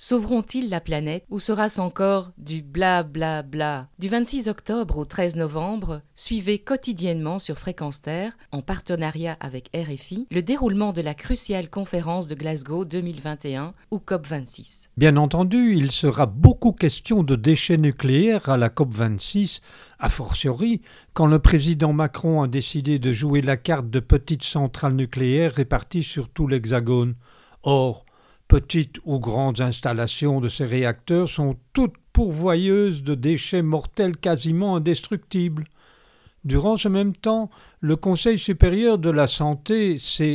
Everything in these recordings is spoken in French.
Sauveront-ils la planète ou sera-ce encore du bla bla bla? Du 26 octobre au 13 novembre, suivez quotidiennement sur Fréquence Terre, en partenariat avec RFI, le déroulement de la cruciale conférence de Glasgow 2021 ou COP26. Bien entendu, il sera beaucoup question de déchets nucléaires à la COP26, a fortiori quand le président Macron a décidé de jouer la carte de petites centrales nucléaires réparties sur tout l'Hexagone. Or, petites ou grandes installations de ces réacteurs sont toutes pourvoyeuses de déchets mortels quasiment indestructibles. Durant ce même temps, le Conseil supérieur de la santé,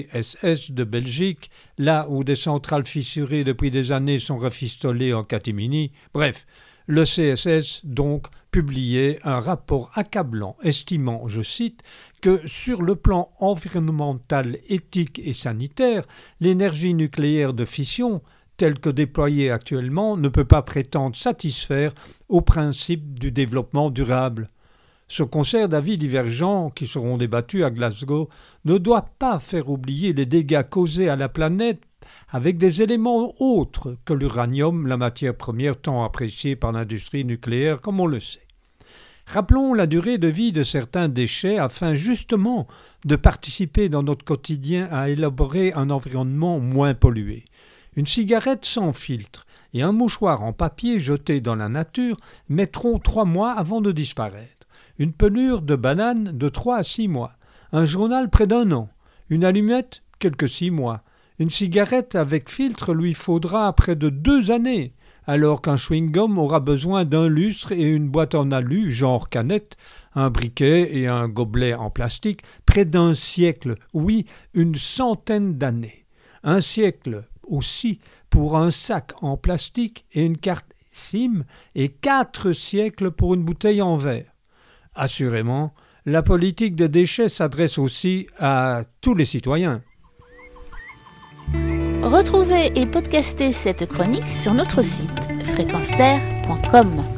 CSS de Belgique, là où des centrales fissurées depuis des années sont rafistolées en catimini, bref, le CSS donc publiait un rapport accablant estimant, je cite, que sur le plan environnemental, éthique et sanitaire, l'énergie nucléaire de fission, telle que déployée actuellement, ne peut pas prétendre satisfaire aux principes du développement durable. Ce concert d'avis divergents qui seront débattus à Glasgow ne doit pas faire oublier les dégâts causés à la planète avec des éléments autres que l'uranium, la matière première tant appréciée par l'industrie nucléaire comme on le sait. Rappelons la durée de vie de certains déchets afin justement de participer dans notre quotidien à élaborer un environnement moins pollué. Une cigarette sans filtre et un mouchoir en papier jeté dans la nature mettront 3 mois avant de disparaître. Une pelure de banane de 3 à 6 mois. Un journal près d'1 an. Une allumette, quelques 6 mois. Une cigarette avec filtre lui faudra près de 2 années, alors qu'un chewing-gum aura besoin d'un lustre et une boîte en alu, genre canette, un briquet et un gobelet en plastique, près d'1 siècle, oui, 100 d'années. 1 siècle aussi pour un sac en plastique et une carte SIM, et 4 siècles pour une bouteille en verre. Assurément, la politique des déchets s'adresse aussi à tous les citoyens. Retrouvez et podcastez cette chronique sur notre site fréquenceterre.com.